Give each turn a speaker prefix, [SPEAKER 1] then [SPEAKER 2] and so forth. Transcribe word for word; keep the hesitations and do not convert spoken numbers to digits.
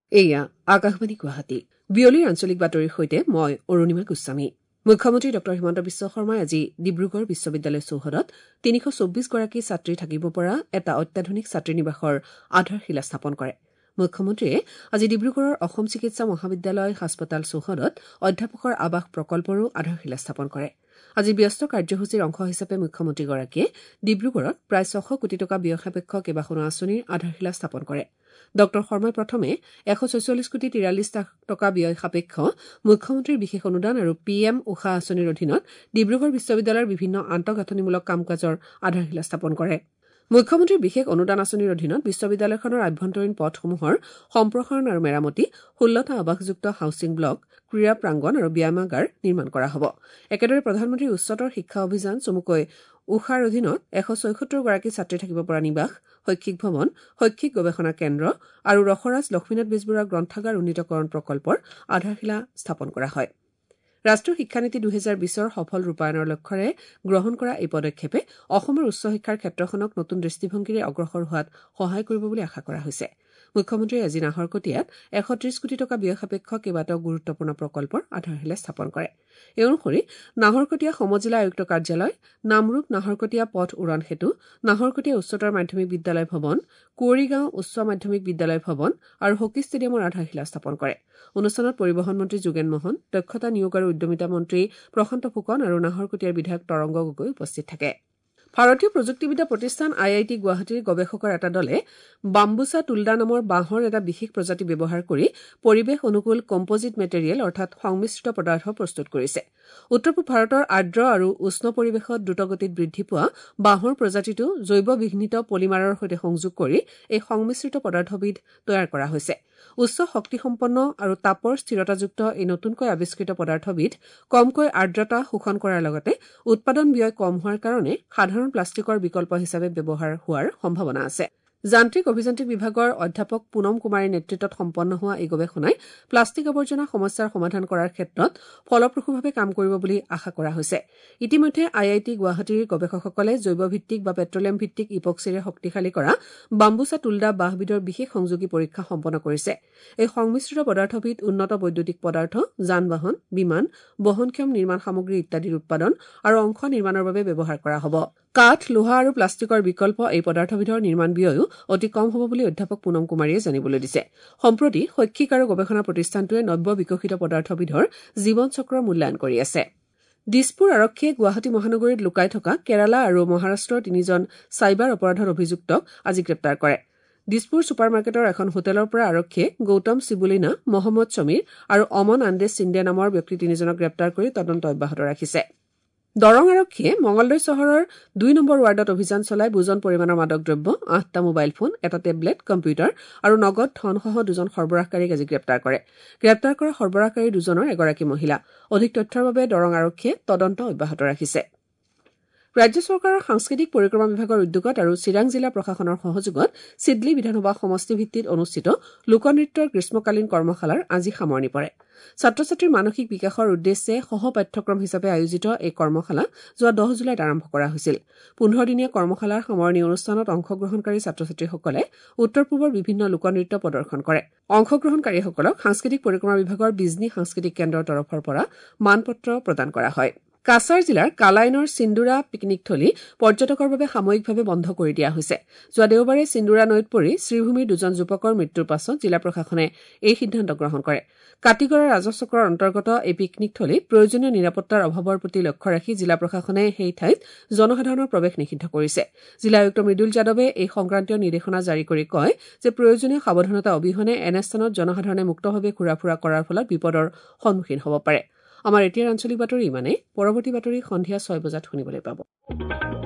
[SPEAKER 1] এয়া আকাশবাণী গুৱাহাটী বিয়লিৰ আঞ্চলিক বাতৰিৰ সৈতে মই অৰুণিমা গোস্বামী। মুখ্যমন্ত্ৰী ডঃ হিমন্ত বিশ্ব শৰ্মাই আজি ডিব্ৰুগড় বিশ্ববিদ্যালয় চৌহদত তিনিশ চৌব্বিছ গৰাকী ছাত্ৰী থাকিব পৰা এটা অত্যাধুনিক ছাত্ৰীনিবাসৰ আধাৰশিলা স্থাপন কৰে। মুখ্যমন্ত্ৰীয়ে আজি ডিব্ৰুগড়ৰ অসম চিকিৎসা মহাবিদ্যালয় হাস্পতাল চৌহদত অধ্যাপকৰ আৱাস প্ৰকল্পৰো আধাৰশিলা স্থাপন কৰে। আজি ব্যস্ত কাৰ্যসূচীৰ অংশ হিচাপে মুখ্যমন্ত্ৰীগৰাকীয়ে ডিব্ৰুগড়ত প্ৰায় ছশ কোটি টকা ব্যয়সাপেক্ষ কেইবাখনো আঁচনিৰ আধাৰশিলা স্থাপন কৰে। ডঃ শৰ্মাই প্ৰথমে এশ ছয়চল্লিছ কোটি তিৰাল্লিছ লাখ টকা ব্যয় সাপেক্ষ মুখ্যমন্ত্ৰীৰ বিশেষ অনুদান আৰু পি এম উষা আঁচনিৰ অধীনত ডিব্ৰুগড় বিশ্ববিদ্যালয়ৰ বিভিন্ন আন্তঃগাঁথনিমূলক কাম কাজৰ আধাৰশিলা স্থাপন কৰে। মুখ্যমন্ত্ৰীৰ বিশেষ অনুদান আঁচনিৰ অধীনত বিশ্ববিদ্যালয়খনৰ আভ্যন্তৰীণ পথসমূহৰ সম্প্ৰসাৰণ আৰু মেৰামতি, ষোল্লটা আৱাসযুক্ত হাউচিং ব্লক, ক্ৰীড়া প্ৰাংগণ আৰু ব্যায়ামাগাৰ নিৰ্মাণ কৰা হ'ব। একেদৰে প্ৰধানমন্ত্ৰী উচ্চতৰ শিক্ষা অভিযান চমুকৈ উষাৰ অধীনত এশ ছয়সত্তৰ গৰাকী ছাত্ৰী থাকিব পৰা নিবাস, শৈক্ষিক ভৱন, শৈক্ষিক গৱেষণা কেন্দ্ৰ আৰু ৰসৰাজ লক্ষ্মীনাথ বেজবৰুৱা গ্ৰন্থাগাৰ উন্নীতকৰণ প্ৰকল্পৰ আধাৰশিলা স্থাপন কৰা হয়। ৰাষ্ট্ৰীয় শিক্ষানীতি দুহেজাৰ বিছৰ সফল ৰূপায়ণৰ লক্ষ্যৰে গ্ৰহণ কৰা এই পদক্ষেপে অসমৰ উচ্চ শিক্ষাৰ ক্ষেত্ৰখনক নতুন দৃষ্টিভংগীৰে অগ্ৰসৰ হোৱাত সহায় কৰিব বুলি আশা কৰা হৈছে। মুখ্যমন্ত্ৰীয়ে আজি নাহৰকটীয়াত এশ ত্ৰিছ কোটি টকা ব্যয় সাপেক্ষ কেইবাটাও গুৰুত্বপূৰ্ণ প্ৰকল্পৰ আধাৰশিলা স্থাপন কৰে। এই অনুসৰি নাহৰকটীয়া সমজিলা আয়ুক্ত কাৰ্যালয়, নামৰূপ নাহৰকটীয়া পথ উৰণ সেতু, নাহৰকটীয়া উচ্চতৰ মাধ্যমিক বিদ্যালয় ভৱন, কুঁৱৰীগাঁও উচ্চ মাধ্যমিক বিদ্যালয় ভৱন আৰু হকী ষ্টেডিয়ামৰ আধাৰশিলা স্থাপন কৰে। অনুষ্ঠানত পৰিবহণ মন্ত্ৰী যোগেন মহন, দক্ষতা নিয়োগ আৰু উদ্যমিতা মন্ত্ৰী প্ৰশান্ত ফুকন আৰু নাহৰকটীয়াৰ বিধায়ক তৰংগ গগৈ উপস্থিত থাকে। ভাৰতীয় প্ৰযুক্তিবিদ্যা প্ৰতিষ্ঠান আই আই টি গুৱাহাটীৰ গৱেষকৰ এটা দলে বাম্বুচা তুলদা নামৰ বাঁহৰ এটা বিশেষ প্ৰজাতি ব্যৱহাৰ কৰি পৰিৱেশ অনুকূল কম্পজিট মেটেৰিয়েল অৰ্থাৎ সংমিশ্ৰিত পদাৰ্থ প্ৰস্তুত কৰিছে। উত্তৰ পূব ভাৰতৰ আৰ্দ্ৰ আৰু উষ্ণ পৰিৱেশত দ্ৰুতগতিত বৃদ্ধি পোৱা বাঁহৰ প্ৰজাতিটো জৈৱ বিঘ্নিত পলিমাৰৰ সৈতে সংযোগ কৰি এই সংমিশ্ৰিত পদাৰ্থবিধ তৈয়াৰ কৰা হৈছে। উচ্চ শক্তিসম্পন্ন আৰু তাপৰ স্থিৰতাযুক্ত এই নতুনকৈ আৱিষ্কৃত পদাৰ্থবিধ কমকৈ আৰ্দ্ৰতা শোষণ কৰাৰ লগতে উৎপাদন ব্যয় কম হোৱাৰ কাৰণে সাধাৰণ প্লাষ্টিকৰ বিকল্প হিচাপে ব্যৱহাৰ হোৱাৰ সম্ভাৱনা আছে। যান্ত্ৰিক অভিযান্ত্ৰিক বিভাগৰ অধ্যাপক পুনম কুমাৰীৰ নেতৃত্বত সম্পন্ন হোৱা এই গৱেষণাই প্লাষ্টিক আৱৰ্জনা সমস্যাৰ সমাধান কৰাৰ ক্ষেত্ৰত ফলপ্ৰসূভাৱে কাম কৰিব বুলি আশা কৰা হৈছে। ইতিমধ্যে আই আই টি গুৱাহাটীৰ গৱেষকসকলে জৈৱভিত্তিক বা পেট্ৰলিয়াম ভিত্তিক ইপক্সিৰে শক্তিশালী কৰা বাম্বুচা তুলদা বাঁহবিধৰ বিশেষ সংযোগী পৰীক্ষা সম্পন্ন কৰিছে। এই সংমিশ্ৰিত পদাৰ্থবিধ উন্নত বৈদ্যুতিক পদাৰ্থ, যান বাহন, বিমান, বহনক্ষম নিৰ্মাণ সামগ্ৰী ইত্যাদিৰ উৎপাদন আৰু অংশ নিৰ্মাণৰ বাবে ব্যৱহাৰ কৰা হ'ব। কাঠ, লোহা আৰু প্লাষ্টিকৰ বিকল্প এই পদাৰ্থবিধৰ নিৰ্মাণ ব্যয়ো অতি কম হ'ব বুলি অধ্যাপক পুনম কুমাৰীয়ে জানিবলৈ দিছে। সম্প্ৰতি শৈক্ষিক আৰু গৱেষণা প্ৰতিষ্ঠানটোৱে নব্য বিকশিত পদাৰ্থবিধৰ জীৱন চক্ৰ মূল্যায়ন কৰি আছে। দিছপুৰ আৰক্ষীয়ে গুৱাহাটী মহানগৰীত লুকাই থকা কেৰালা আৰু মহাৰাষ্ট্ৰৰ তিনিজন চাইবাৰ অপৰাধত অভিযুক্তক আজি গ্ৰেপ্তাৰ কৰে। দিছপুৰ ছুপাৰ মাৰ্কেটৰ এখন হোটেলৰ পৰা আৰক্ষীয়ে গৌতম চিবুলিনা, মহম্মদ সমীৰ আৰু অমন আন্দেজ সিন্দে নামৰ ব্যক্তি তিনিজনক গ্ৰেপ্তাৰ কৰি তদন্ত অব্যাহত ৰাখিছে। দৰং আৰক্ষীয়ে মঙলদৈ চহৰৰ দুই নম্বৰ ৱাৰ্ডত অভিযান চলাই বুজন পৰিমাণৰ মাদক দ্ৰব্য, আঠটা মোবাইল ফোন, এটা টেবলেট, কম্পিউটাৰ আৰু নগদ ধনসহ দুজন সৰবৰাহকাৰীক আজি গ্ৰেপ্তাৰ কৰে। গ্ৰেপ্তাৰ কৰা সৰবৰাহকাৰী দুজনৰ এগৰাকী মহিলা। অধিক তথ্যৰ বাবে দৰং আৰক্ষীয়ে তদন্ত অব্যাহত ৰাখিছে। ৰাজ্য চৰকাৰৰ সাংস্কৃতিক পৰিক্ৰমা বিভাগৰ উদ্যোগত আৰু চিৰাং জিলা প্ৰশাসনৰ সহযোগত চিডলি বিধানসভা সমষ্টি ভিত্তিত অনুষ্ঠিত লোকনৃত্যৰ গ্ৰীষ্মকালীন কৰ্মশালাৰ আজি সামৰণি পৰে। ছাত্ৰ ছাত্ৰীৰ মানসিক বিকাশৰ উদ্দেশ্যে সহ পাঠ্যক্ৰম হিচাপে আয়োজিত এই কৰ্মশালা যোৱা দহ জুলাইত আৰম্ভ কৰা হৈছিল। পোন্ধৰ দিনীয়া কৰ্মশালাৰ সামৰণি অনুষ্ঠানত অংশগ্ৰহণকাৰী ছাত্ৰ ছাত্ৰীসকলে উত্তৰ পূবৰ বিভিন্ন লোকনৃত্য প্ৰদৰ্শন কৰে। অংশগ্ৰহণকাৰীসকলক সাংস্কৃতিক পৰিক্ৰমা বিভাগৰ বিজনী সাংস্কৃতিক কেন্দ্ৰৰ তৰফৰ পৰা মানপত্ৰ প্ৰদান কৰা হয়। কাছাৰ জিলাৰ কালাইনৰ চিন্দুৰা পিকনিকথলী পৰ্যটকৰ বাবে সাময়িকভাৱে বন্ধ কৰি দিয়া হৈছে। যোৱা দেওবাৰে চিন্দুৰা নৈত পৰি শ্ৰীভূমিৰ দুজন যুৱকৰ মৃত্যুৰ পাছত জিলা প্ৰশাসনে এই সিদ্ধান্ত গ্ৰহণ কৰে। কাটিগড়া ৰাজচক্ৰৰ অন্তৰ্গত এই পিকনিকথলীত প্ৰয়োজনীয় নিৰাপত্তাৰ অভাৱৰ প্ৰতি লক্ষ্য ৰাখি জিলা প্ৰশাসনে সেই ঠাইত জনসাধাৰণৰ প্ৰৱেশ নিষিদ্ধ কৰিছে। জিলা আয়ুক্ত মৃদুল যাদৱে এই সংক্ৰান্তীয় নিৰ্দেশনা জাৰি কৰি কয় যে প্ৰয়োজনীয় সাৱধানতা অবিহনে এনে স্থানত জনসাধাৰণে মুক্তভাৱে ঘূৰা ফুৰা কৰাৰ ফলত বিপদৰ সন্মুখীন হ'ব পাৰে। আমাৰ এতিয়াৰ আঞ্চলিক বাতৰি ইমানেই। পৰৱৰ্তী বাতৰি সন্ধিয়া ছয় বজাত শুনিবলৈ পাব।